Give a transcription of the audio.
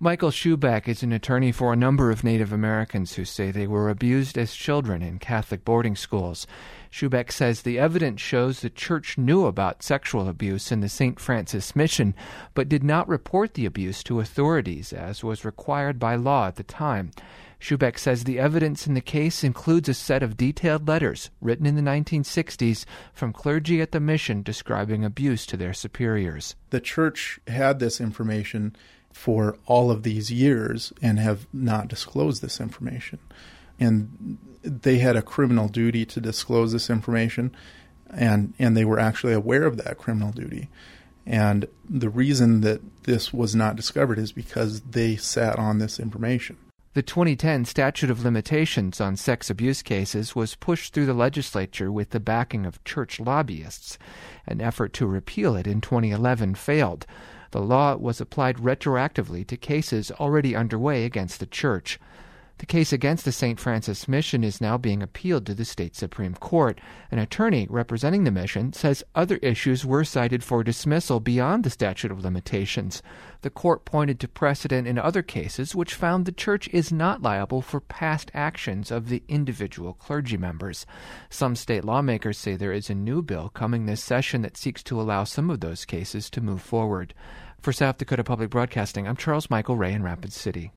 Michael Schubeck is an attorney for a number of Native Americans who say they were abused as children in Catholic boarding schools. Schubeck says the evidence shows the church knew about sexual abuse in the St. Francis Mission, but did not report the abuse to authorities, as was required by law at the time. Schubeck says the evidence in the case includes a set of detailed letters written in the 1960s from clergy at the mission describing abuse to their superiors. The church had this information for all of these years and have not disclosed this information. And they had a criminal duty to disclose this information, and they were actually aware of that criminal duty. And the reason that this was not discovered is because they sat on this information. The 2010 statute of limitations on sex abuse cases was pushed through the legislature with the backing of church lobbyists. An effort to repeal it in 2011 failed. The law was applied retroactively to cases already underway against the church. The case against the St. Francis Mission is now being appealed to the state Supreme Court. An attorney representing the mission says other issues were cited for dismissal beyond the statute of limitations. The court pointed to precedent in other cases which found the church is not liable for past actions of the individual clergy members. Some state lawmakers say there is a new bill coming this session that seeks to allow some of those cases to move forward. For South Dakota Public Broadcasting, I'm Charles Michael Ray in Rapid City.